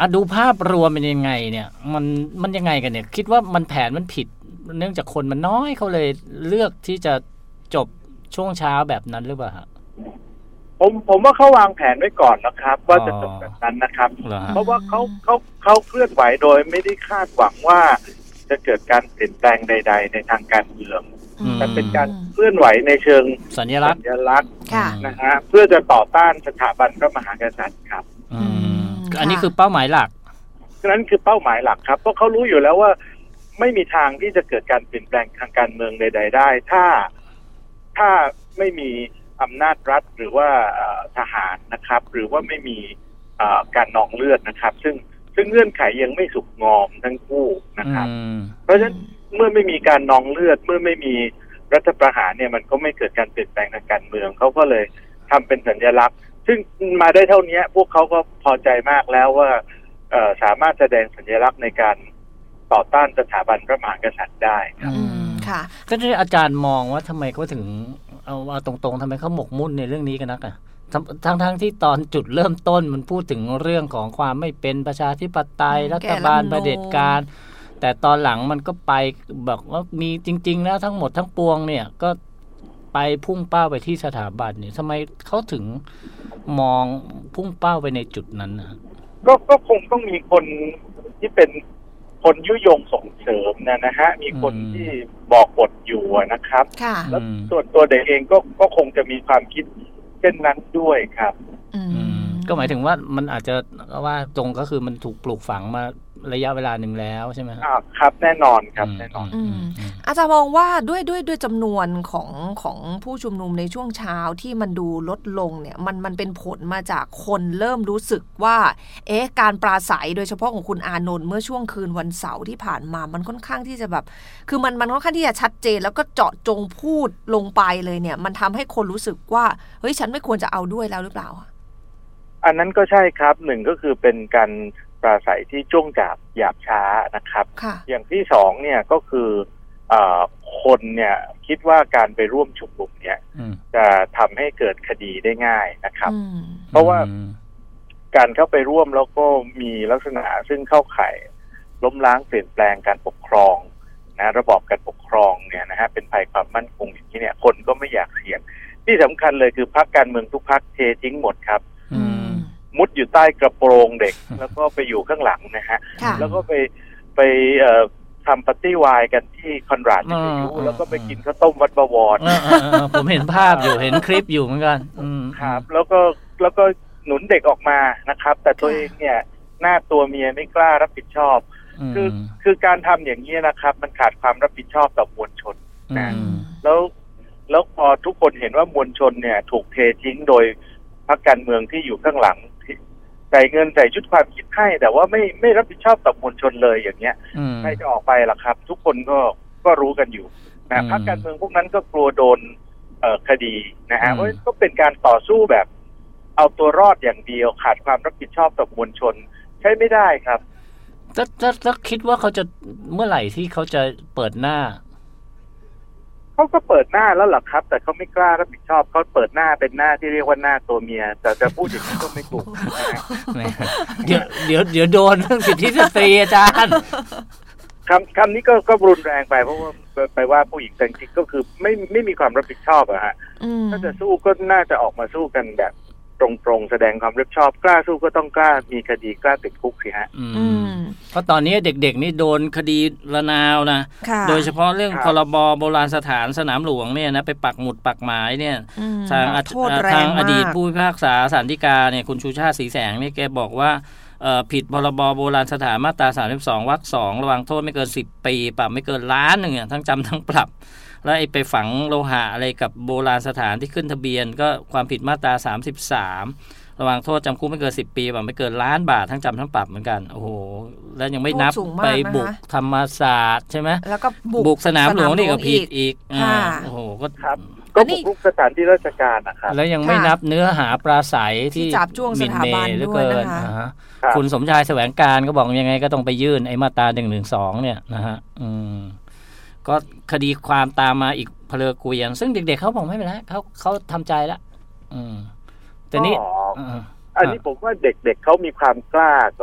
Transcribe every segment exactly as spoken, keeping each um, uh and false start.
อ่ะดูภาพรวมเป็นยังไงเนี่ยมันมันยังไงกันเนี่ยคิดว่ามันแผนมันผิดเนื่องจากคนมันน้อยเขาเลยเลือกที่จะจบช่วงเช้าแบบนั้นหรือเปล่าฮะผมผมว่าเขาวางแผนไว้ก่อนนะครับว่าจะจบแบบนั้นนะครับเพราะว่าเขาเขาเขาเคลื่อนไหวโดยไม่ได้คาดหวังว่าจะเกิดการเปลี่ยนแปลงใดๆในทางการเมืองแต่เป็นการเคลื่อนไหวในเชิงสัญลักษณ์สัญลักษณ์นะฮะเพื่อจะต่อต้านสถาบันพระมหากษัตริย์ครับอันนี้คือเป้าหมายหลักนั้นคือเป้าหมายหลักครับเพราะเขารู้อยู่แล้วว่าไม่มีทางที่จะเกิดการเปลี่ยนแปลงทางการเมืองใดๆได้ถ้าถ้าไม่มีอำนาจรัฐหรือว่าทหารนะครับหรือว่าไม่มีการนองเลือดนะครับซึ่งซึ่งเงื่อนไขยังไม่สุกงอมทั้งคู่นะครับเพราะฉะนั้นเมื่อไม่มีการนองเลือดเมื่อไม่มีรัฐประหารเนี่ยมันก็ไม่เกิดการเปลี่ยนแปลงทางการเมืองเขาก็เลยทำเป็นสัญลักษณ์ซึ่งมาได้เท่านี้พวกเขาก็พอใจมากแล้วว่าสามารถแสดงสัญลักษณ์ในการต่อต้านสถาบันพระมหากษัตริย์ได้ครับค่ะก็ที่อาจารย์มองว่าทำไมเขาถึงเอาเอาตรงๆทำไมเขาหมกมุ่นในเรื่องนี้กันนักอ่ะทั้งทั้งที่ตอนจุดเริ่มต้นมันพูดถึงเรื่องของความไม่เป็นประชาธิปไตยรัฐบาลเผด็จการแต่ตอนหลังมันก็ไปบอกว่ามีจริงๆแล้วทั้งหมดทั้งปวงเนี่ยก็ไปพุ่งเป้าไปที่สถาบันเนี่ยทำไมเขาถึงมองพุ่งเป้าไปในจุดนั้นนะก็ก็คงต้องมีคนที่เป็นคนยุยงส่งเสริมนะนะฮะมีคนที่บอกบทอยู่นะครับแล้วส่วนตัวเด็กเองก็ก็คงจะมีความคิดเช่นนั้นด้วยครับก็หมายถึงว่ามันอาจจะว่าตรงก็คือมันถูกปลูกฝังมาระยะเวลาหนึ่งแล้วใช่ไหมครับครับแน่นอนครับแน่นอนอาจารย์มองว่าด้วยด้วยด้วยจำนวนของของผู้ชุมนุมในช่วงเช้าที่มันดูลดลงเนี่ยมันมันเป็นผลมาจากคนเริ่มรู้สึกว่าเอ๊ะการปราศัยโดยเฉพาะของคุณอานนท์เมื่อช่วงคืนวันเสาร์ที่ผ่านมามันค่อนข้างที่จะแบบคือมันมันค่อนข้างที่จะชัดเจนแล้วก็เจาะจงพูดลงไปเลยเนี่ยมันทำให้คนรู้สึกว่าเฮ้ยฉันไม่ควรจะเอาด้วยแล้วหรือเปล่าอันนั้นก็ใช่ครับหนึ่งก็คือเป็นการปราศัยที่จ้วงจับหยาบช้านะครับอย่างที่สองเนี่ยก็คือเอ่อคนเนี่ยคิดว่าการไปร่วมชุมนุมเนี่ยจะทำให้เกิดคดีได้ง่ายนะครับเพราะว่าการเข้าไปร่วมแล้วก็มีลักษณะซึ่งเข้าข่ายล้มล้างเปลี่ยนแปลงการปกครองนะระบอบการปกครองเนี่ยนะฮะเป็นภัยความมั่นคงอย่างนี้เนี่ยคนก็ไม่อยากเสี่ยงที่สำคัญเลยคือพรรคการเมืองทุกพรรคเททิ้งหมดครับมุดอยู่ใต้กระโปรงเด็กแล้วก็ไปอยู่ข้างหลังนะฮะแล้วก็ไปไปเอ่อทำปาร์ตี้ไวน์กันที่คอนราดวิทยุแล้วก็ไปกินข้าวต้มวัดบวรผมเห็นภาพอยู่เห็นคลิปอยู่เหมือนกันครับแล้วก็แล้วก็หนุนเด็กออกมานะครับแต่ตัวเองเนี่ยหน้าตัวเมียไม่กล้ารับผิดชอบคือคือการทำอย่างนี้นะครับมันขาดความรับผิดชอบต่อมวลชนนะแล้วแล้วพอทุกคนเห็นว่ามวลชนเนี่ยถูกเททิ้งโดยพรรคการเมืองที่อยู่ข้างหลังใส่เงินใส่ชุดความคิดให้แต่ว่าไม่ไม่รับผิดชอบต่อมวลชนเลยอย่างเงี้ยใครจะออกไปล่ะครับทุกคนก็ก็รู้กันอยู่นะพรรคการเมืองพวกนั้นก็กลัวโดนเอ่อคดีนะฮะเพราะก็เป็นการต่อสู้แบบเอาตัวรอดอย่างเดียวขาดความรับผิดชอบต่อมวลชนใช้ไม่ได้ครับถ้าถ้าถ้าคิดว่าเขาจะเมื่อไหร่ที่เขาจะเปิดหน้าเขาก็เปิดหน้าแล้วหรอครับแต่เขาไม่กล้ารับผิดชอบเขาเปิดหน้าเป็นหน้าที่เรียกว่าหน้าตัวเมียแต่จะพูดอย่างนี้ก็ไม่ถูกเดี๋ยวเดี๋ยวเดี๋ยวโดนเรื่องสิทธิสตรีอาจารย์คำคำนี้ก็ก็รุนแรงไปเพราะว่าไปว่าผู้หญิงแต่จริงก็คือไม่ไม่มีความรับผิดชอบอะฮะถ้าจะสู้ก็น่าจะออกมาสู้กันแบบตรงๆแสดงความรับผิดชอบกล้าสู้ก็ต้องกล้ามีคดีกล้าติดคุกสิฮะเพราะตอนนี้เด็กๆนี่โดนคดีระนาวนะโดยเฉพาะเรื่องพรบโบราณสถานสนามหลวงเนี่ยนะไปปักหมุดปักหมายเนี่ยทางทางอดีตผู้พิพากษาศาลฎีกาเนี่ยคุณชูชาติศรีแสงเนี่ยแกบอกว่าผิดพรบโบราณสถานมาตราสามสิบสองวรรคสองระวางโทษไม่เกินสิบปีปรับไม่เกินล้านหนึ่งทั้งจำทั้งปรับแล้วไอ้ไปฝังโลหะอะไรกับโบราณสถานที่ขึ้นทะเบียนก็ความผิดมาตราสามสิบสามระวางโทษจำคุกไม่เกินสิบปีปรับไม่เกินล้านบาททั้งจำทั้งปรับเหมือนกันโอ้โหแล้วยังไม่นับไปบุกธรรมศาสตร์ใช่ไหมแล้วก็บุกสนามหลวงนี่ก็ผิดอีกโอ้โหก็ครับก็บุกรุกสถานที่ราชการนะครับแล้วยังไม่นับเนื้อหาปราศัยที่หมิ่นเมย์หรือเกินคุณสมชายแสวงการก็บอกยังไงก็ต้องไปยื่นไอ้มาตราหนึ่งหนึ่งสองเนี่ยนะฮะอืมก็คดีความตามมาอีกเพลเกวียนซึ่งเด็กๆเขาบอกไม่เป็นไรเขาเขาทำใจแล้วอืมแต่นี่อันนี้ผมว่าเด็กๆเขามีความกล้ากว่าก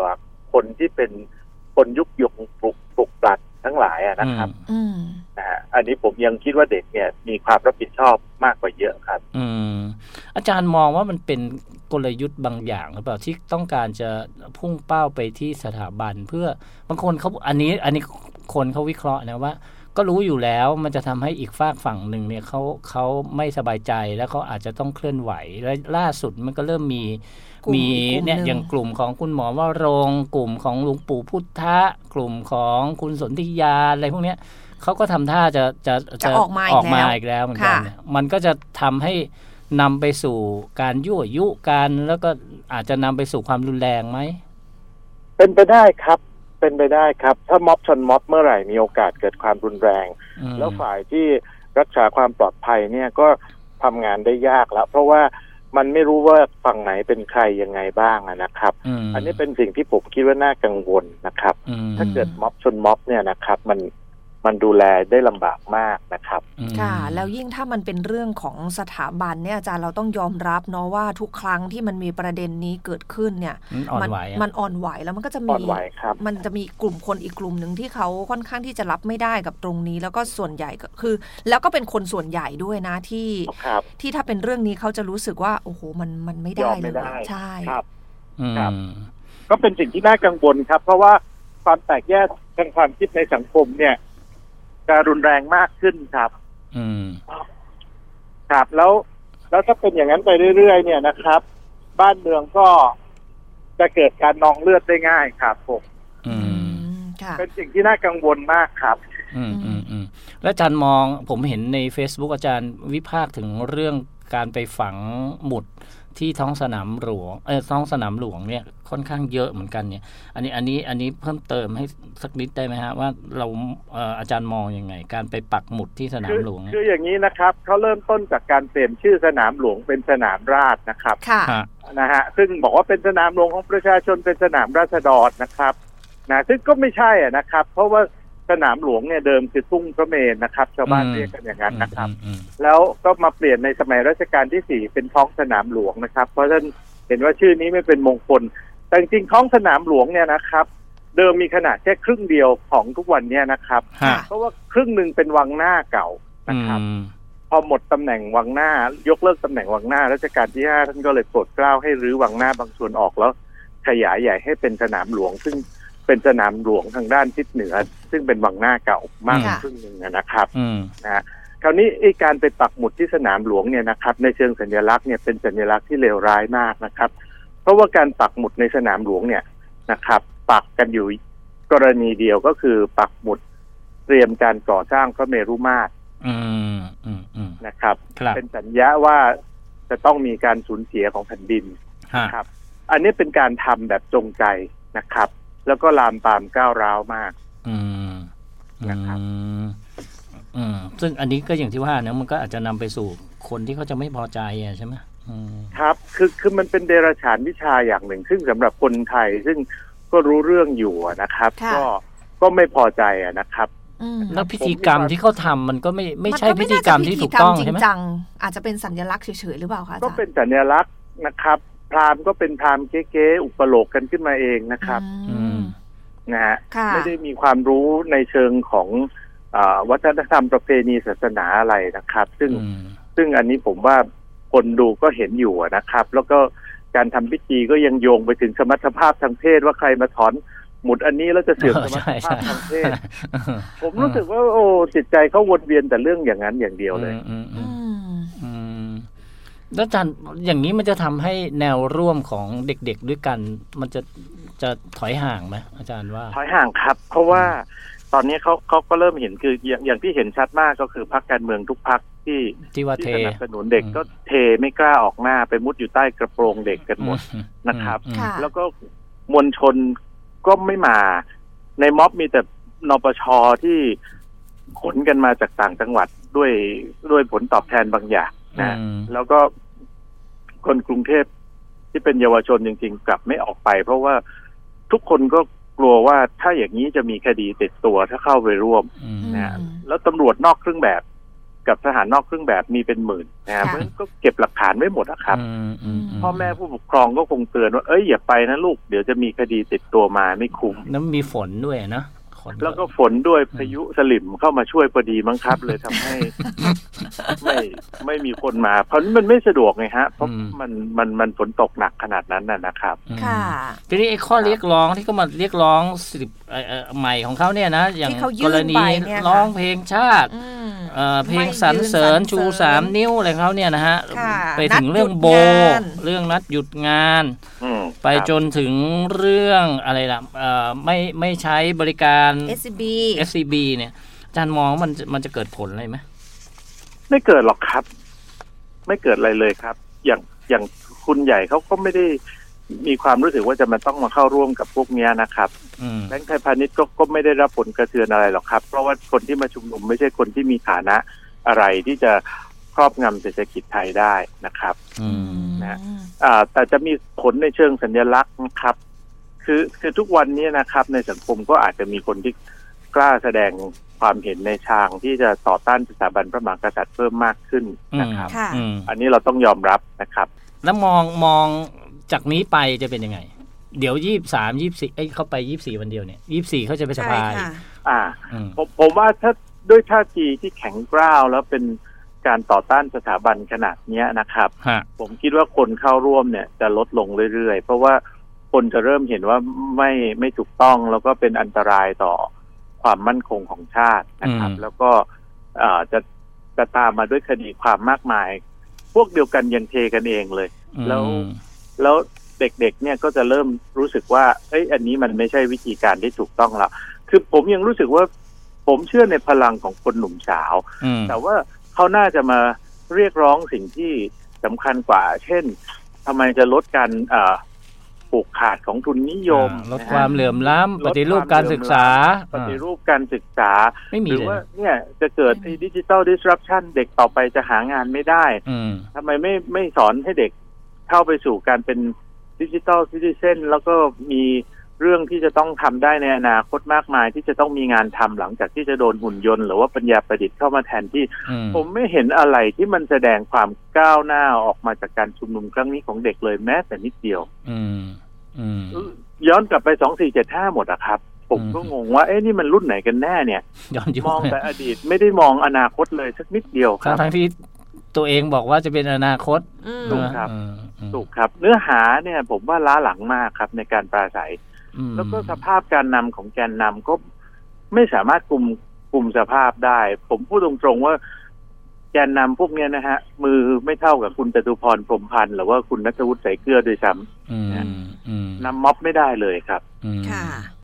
คนที่เป็นคนยุยงปลุกปลุกปลัดทั้งหลายนะครับนะฮะอันนี้ผมยังคิดว่าเด็กเนี่ยมีความรับผิดชอบมากกว่าเยอะครับอืมอาจารย์มองว่ามันเป็นกลยุทธ์บางอย่างหรือเปล่าที่ต้องการจะพุ่งเป้าไปที่สถาบันเพื่อบางคนเขาอันนี้อันนี้คนเขาวิเคราะห์นะว่าก็รู้อยู่แล้วมันจะทำให้อีกฝากฝั่งหนึ่งเนี่ยเขาเขาไม่สบายใจแล้วเขาอาจจะต้องเคลื่อนไหวและล่าสุดมันก็เริ่มมีมีเนี่ยอย่างกลุ่มของคุณหมอวรงค์กลุ่มของหลวงปู่พุทธะกลุ่มของคุณสนธิยาอะไรพวกเนี้ยเขาก็ทำท่าจะจะจะออกมาอีกแล้วเหมือนกันมันก็จะทำให้นำไปสู่การยั่วยุกันแล้วก็อาจจะนำไปสู่ความรุนแรงไหมเป็นไปได้ครับเป็นไปได้ครับถ้าม็อบชนม็อบเมื่อไหร่มีโอกาสเกิดความรุนแรงแล้วฝ่ายที่รักษาความปลอดภัยเนี่ยก็ทำงานได้ยากแล้วเพราะว่ามันไม่รู้ว่าฝั่งไหนเป็นใครยังไงบ้างนะครับ อ, อันนี้เป็นสิ่งที่ผมคิดว่าน่ากังวลนะครับถ้าเกิดม็อบชนม็อบเนี่ยนะครับมันมันดูแลได้ลำบากมากนะครับค่ะแล้วยิ่งถ้ามันเป็นเรื่องของสถาบันเนี่ยอาจารย์เราต้องยอมรับเนาะว่าทุกครั้งที่มันมีประเด็นนี้เกิดขึ้นเนี่ยมันมันอ่อนไหวแล้วมันก็จะมีมันจะมีกลุ่มคนอีกกลุ่มหนึ่งที่เขาค่อนข้างที่จะรับไม่ได้กับตรงนี้แล้วก็ส่วนใหญ่ก็คือแล้วก็เป็นคนส่วนใหญ่ด้วยนะที่ที่ถ้าเป็นเรื่องนี้เขาจะรู้สึกว่าโอ้โหมันมันไม่ได้เลยใช่ครับครับก็เป็นสิ่งที่น่ากังวลครับเพราะว่าความแตกแยกทางความคิดในสังคมเนี่ยจะรุนแรงมากขึ้นครับอืมครับแล้วแล้วถ้าเป็นอย่างนั้นไปเรื่อยๆเนี่ยนะครับบ้านเมืองก็จะเกิดการนองเลือดได้ง่ายครับผมอืมค่ะเป็นสิ่งที่น่ากังวลมากครับอืมอืมอืมแล้วอาจารย์มองผมเห็นใน Facebook อาจารย์วิพากษ์ถึงเรื่องการไปฝังหมุดที่ท้องสนามหลวงเออท้องสนามหลวงเนี่ยค่อนข้างเยอะเหมือนกันเนี่ยอันนี้อันนี้อันนี้เพิ่มเติมให้สักนิดได้ไหมฮะว่าเราเอ่ออาจารย์มองยังไงการไปปักหมุดที่สนามหลวงคืออย่างนี้นะครับเขาเริ่มต้นจากการเปลี่ยนชื่อสนามหลวงเป็นสนามราษฎร์นะครับค่ะนะฮะซึ่งบอกว่าเป็นสนามหลวงของประชาชนเป็นสนามราษฎรนะครับนะซึ่งก็ไม่ใช่อ่ะนะครับเพราะว่าสนามหลวงเนี่ยเดิมคือทุ่งพระเมรุนะครับชาวบ้านเรียกกันอย่างนั้นนะครับแล้วก็มาเปลี่ยนในสมัยรัชกาลที่สี่เป็นท้องสนามหลวงนะครับเพราะฉะนั้นเห็นว่าชื่อนี้ไม่เป็นมงคลแต่จริงๆท้องสนามหลวงเนี่ยนะครับเดิมมีขนาดแค่ครึ่งเดียวของทุกวันนี้นะครับเพราะว่าครึ่งหนึ่งเป็นวังหน้าเก่านะครับพอหมดตำแหน่งวังหน้ายกเลิกตำแหน่งวังหน้ารัชกาลที่ห้าท่านก็เลยโปรดเกล้าให้รื้อวังหน้าบางส่วนออกแล้วขยายใหญ่ให้เป็นสนามหลวงซึ่งเป็นสนามหลวงทางด้านทิศเหนือซึ่งเป็นวังหน้าเก่ามากครึ่งหนึ่งนะครับนะคราวนี้ไอ้การไปปักหมุดที่สนามหลวงเนี่ยนะครับในเชิงสัญลักษณ์เนี่ยเป็นสัญลักษณ์ที่เลวร้ายมากนะครับเพราะว่าการปักหมุดในสนามหลวงเนี่ยนะครับปักกันอยู่กรณีเดียวก็คือปักหมุดเตรียมการก่อสร้างพระเมรุมาตรนะครับเป็นสัญญาว่าจะต้องมีการสูญเสียของแผ่นดินนะครับอันนี้เป็นการทำแบบจงใจนะครับแล้วก็ลามปามก้าวร้าวมากนะครับอืมซึ่งอันนี้ก็อย่างที่ว่านะมันก็อาจจะนำไปสู่คนที่เขาจะไม่พอใจใช่ไหมครับคือคือมันเป็นเดรัจฉานวิชาอย่างหนึ่งซึ่งสำหรับคนไทยซึ่งก็รู้เรื่องอยู่นะครับก็ก็ไม่พอใจนะครับแล้วพิธีกรรมที่เขาทำมันก็ไม่ไม่ใช่พิธีกรรมที่ถูกต้องใช่ไหมอาจจะเป็นสัญลักษณ์เฉยๆหรือเปล่าคะก็เป็นสัญลักษณ์นะครับพราหมณ์ก็เป็นพราหมณ์เก๊ๆอุปโลกกันขึ้นมาเองนะครับนะฮะไม่ได้มีความรู้ในเชิงของวัฒนธรรมประเพณีศาสนาอะไรนะครับซึ่งซึ่งอันนี้ผมว่าคนดูก็เห็นอยู่นะครับแล้วก็การทำพิธีก็ยังโยงไปถึงสมรรถภาพทางเพศว่าใครมาถอนหมุดอันนี้แล้วจะเสื่อมสมรรถภาพทางเพศผมรู้สึกว่าโอ้จิตใจเขาวนเวียนแต่เรื่องอย่างนั้นอย่างเดียวเลยแล้วอาจารย์อย่างนี้มันจะทำให้แนวร่วมของเด็กๆด้วยกันมันจะจะถอยห่างไหมอาจารย์ว่าถอยห่างครับเพราะว่าตอนนี้เขาเขาก็เริ่มเห็นคืออย่างอย่างที่เห็นชัดมากก็คือพรรคการเมืองทุกพรรคที่ที่ว่าเทสนับสนุนเด็กก็เทไม่กล้าออกหน้าไปมุดอยู่ใต้กระโปรงเด็กกันหมดนะครับแล้วก็มวลชนก็ไม่มาในม็อบมีแต่นปช.ที่ขนกันมาจากต่างจังหวัดด้วยด้วยผลตอบแทนบางอย่างนะแล้วก็คนกรุงเทพที่เป็นเยาวชนจริงๆกลับไม่ออกไปเพราะว่าทุกคนก็กลัวว่าถ้าอย่างนี้จะมีคดีติดตัวถ้าเข้าไปร่วมนะแล้วตำรวจนอกเครื่องแบบกับทหารนอกเครื่องแบบมีเป็นหมื่นนะครับเพราะฉะนั้นก็เก็บหลักฐานไว้หมดอะครับพ่อแม่ผู้ปกครองก็คงเตือนว่าเอ้ยอย่าไปนะลูกเดี๋ยวจะมีคดีติดตัวมาไม่คุ้มแล้วมีฝนด้วยนะแล้วก็ฝนด้วยพายุสลิมเข้ามาช่วยพอดีมั้งครับเลยทำให้ไม่ไม่มีคนมาเพราะมันไม่สะดวกไงฮะเพราะมันมันมันฝนตกหนักขนาดนั้นน่ะนะครับค่ะทีนี้ไอ้ข้อเรียกร้องที่เขามาเรียกร้องสิบใหม่ของเขาเนี่ยนะอย่างกรณีร้องเพลงชาติเพลงสรรเสริญชูสามนิ้วอะไรเขาเนี่ยนะฮะไปถึงเรื่องโบเรื่องนัดหยุดงานไปจนถึงเรื่องอะไรล่ะไม่ไม่ใช้บริการเอส ซี บีเอส ซี บี เนี่ยอาจารย์มองมันมันจะเกิดผลอะไรไหมไม่เกิดหรอกครับไม่เกิดอะไรเลยครับอย่างอย่างคุณใหญ่เขาก็ไม่ได้มีความรู้สึกว่าจะมาต้องมาเข้าร่วมกับพวกนี้นะครับแบงก์ไทยพาณิชย์ก็ก็ไม่ได้รับผลกระเทือนอะไรหรอกครับเพราะว่าคนที่มาชุมนุมไม่ใช่คนที่มีฐานะอะไรที่จะครอบงำเศรษฐกิจไทยได้นะครับนะอ่าแต่จะมีผลในเชิงสัญลักษณ์นะครับคือคือทุกวันนี้นะครับในสังคมก็อาจจะมีคนที่กล้าแสดงความเห็นในทางที่จะต่อต้านสถาบันพระมหากษัตริย์เพิ่มมากขึ้นนะครับอันนี้เราต้องยอมรับนะครับแล้วมองมองจากนี้ไปจะเป็นยังไงเดี๋ยวยี่สิบสามยี่สิบสี่เอ้ยเขาไปยี่สิบสี่วันเดียวเนี่ยยี่สิบสี่เขาจะไปสภาอ่าผมผมว่าถ้าด้วยท่าทีที่แข็งกร้าวแล้วเป็นการต่อต้านสถาบันขนาดนี้นะครับผมคิดว่าคนเข้าร่วมเนี่ยจะลดลงเรื่อยๆเพราะว่าคนจะเริ่มเห็นว่าไม่ไม่ถูกต้องแล้วก็เป็นอันตรายต่อความมั่นคงของชาตินะครับแล้วก็จะจะตามมาด้วยคดีความมากมายพวกเดียวกันยังเทกันเองเลยแล้วแล้วเด็กๆเนี่ยก็จะเริ่มรู้สึกว่าเอ้ยอันนี้มันไม่ใช่วิธีการที่ถูกต้องแล้วคือผมยังรู้สึกว่าผมเชื่อในพลังของคนหนุ่มสาวแต่ว่าเขาน่าจะมาเรียกร้องสิ่งที่สำคัญกว่าเช่นทำไมจะลดการผูกขาดของทุนนิยมลดความเหลื่อมล้ำปฏิรูปการศึกษาปฏิรูปการศึกษาหรือว่าเนี่ยจะเกิดดิจิทัล disruption เด็กต่อไปจะหางานไม่ได้ทำไมไม่ไม่สอนให้เด็กเข้าไปสู่การเป็นดิจิทัลซิติเซนแล้วก็มีเรื่องที่จะต้องทำได้ในอนาคตมากมายที่จะต้องมีงานทำหลังจากที่จะโดนหุ่นยนต์หรือว่าปัญญาประดิษฐ์เข้ามาแทนที่ผมไม่เห็นอะไรที่มันแสดงความก้าวหน้าออกมาจากการชุมนุมครั้งนี้ของเด็กเลยแม้แต่นิดเดียวย้อนกลับไปสองสี่เจ็ดห้าหมดอะครับผมก็งงว่าเอ๊ะนี่มันรุ่นไหนกันแน่เนี่ยมองแต่อดีตไม่ได้มองอนาคตเลยสักนิดเดียวครับทั้งที่ตัวเองบอกว่าจะเป็นอนาคตถูกครับถูกครับเนื้อหาเนี่ยผมว่าล้าหลังมากครับในการปราศัยแล้วก็สภาพการนำของแกนนำก็ไม่สามารถคุมคุมสภาพได้ผมพูดตรงๆว่าแกนนำพวกนี้นะฮะมือไม่เท่ากับคุณจตุพรพรหมพันธ์หรือว่าคุณณัฐวุฒิสายเกลือด้วยซ้ำนำม็อบไม่ได้เลยครับ